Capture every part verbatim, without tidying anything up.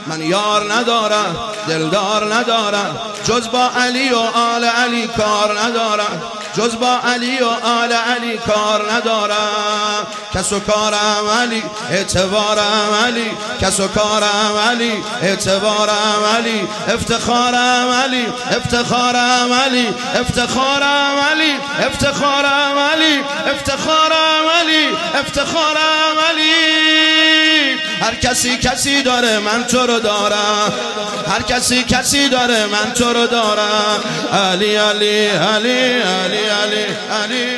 من یار ندارم دلدار ندارم جز با علی و آل علی کار ندارم جز با علی و آل علی کار ندارم کس و کارم علی اعتبارم علی کس و کارم علی اعتبارم علی افتخارم علی افتخارم علی افتخارم علی افتخارم علی افتخارم علی افتخارم علی هر کسی کسی داره من تو رو دارم هر کسی کسی داره من تو رو دارم علی علی علی علی علی علی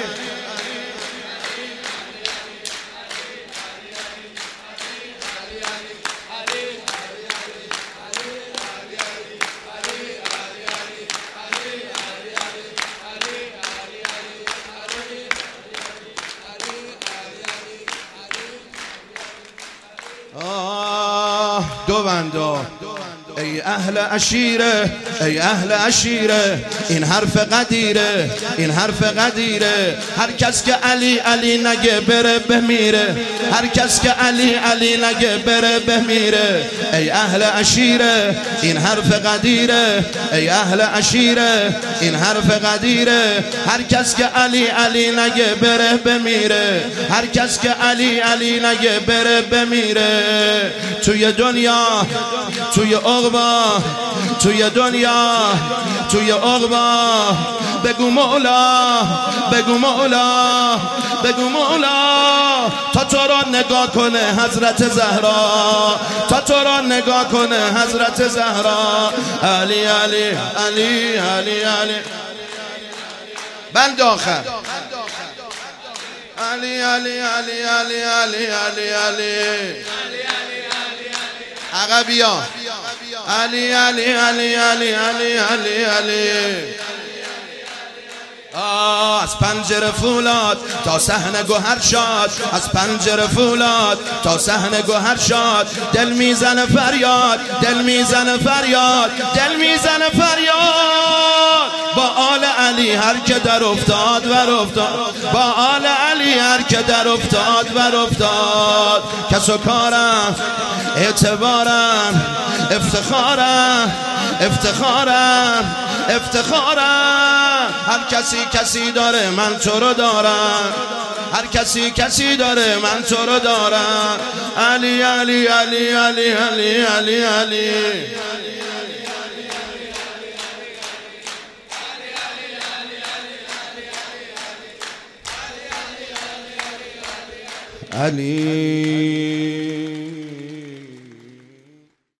آه دو بندا ای اهل عشیره ای اهل عشیره این حرف قدیره این حرف قدیره هر کس که علی علی نگه بره بمیره هر کس که علی علی نگه بره بمیره ای اهل عشیره این حرف قدیره ای اهل عشیره این حرف قدیره هر کس که علی علی نگه بره بمیره هر کس که علی علی نگه بره بمیره توی دنیا توی عقبا توی دنیا توی عقبا بگو مولا بگو مولا بگو مولا تا تو را نگاه کنه حضرت زهرا تا تو را نگاه کنه حضرت زهرا علی علی علی علی علی بند آخر علی علی علی علی علی علی علی عقبیا علی علی علی علی علی علی علی آه از پنجره فولاد تا صحنه گوهر شاد از پنجره فولاد تا صحنه گوهر شاد دل میزنه فریاد دل میزنه فریاد دل میزنه فریاد با آل علی هر که در افتاد ور افتاد با آل علی هر که در افتاد ور افتاد کس و کارم اعتبارم افتخارم افتخارم افتخارم هر کسی کسی داره من تو رو دارم هر کسی کسی داره من تو رو دارم علی علی علی علی علی علی علی علی